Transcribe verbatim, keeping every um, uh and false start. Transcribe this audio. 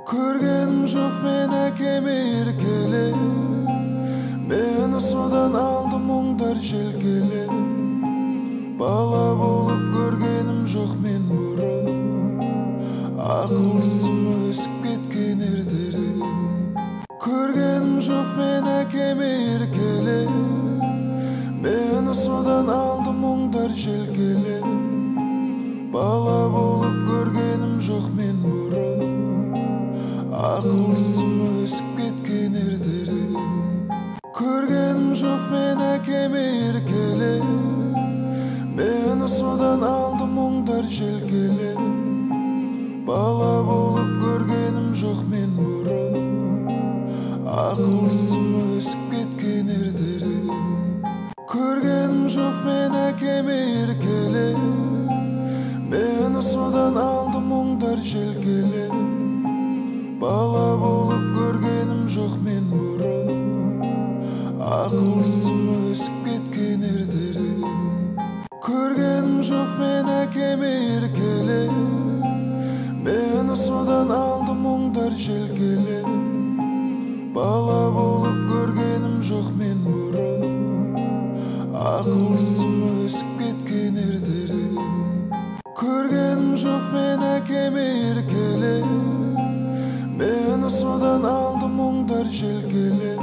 Көргенім жоқ мен әкеме еркеле, мені содан алды мұңдар желкеле. Бала болып көргенім жоқ мен бұрын, ақылсым өсіп кеткен ердері. Көргенім жоқ мен әкеме еркеле, мені содан алды мұңдар желкеле. Бала болып көргенім жоқ мен бұрын, ақылсым өсіп кеткен ердері. Көргенім жоқ мен әкеме еркеле, мені содан алды мұңдар желкеле. Бала болып көргенім жоқ мен бұрын, ақылсым өсіп кеткен ердері. Көргенім жоқ мен әкеме еркеле, мені содан алды мұңдар желкеле. Бала болып көргенім жоқ мен бұрын, ақылсым өсіп кеткен ердері. Көргенім жоқ мен әкеме еркеле, мені содан алды мұңдар желкеле. Бала болып көргенім жоқ мен бұрын, ақылсым өсіп кеткен ердері. Көргенім жоқ мен әкеме еркеле, мені содан алды мұңдар желкеле.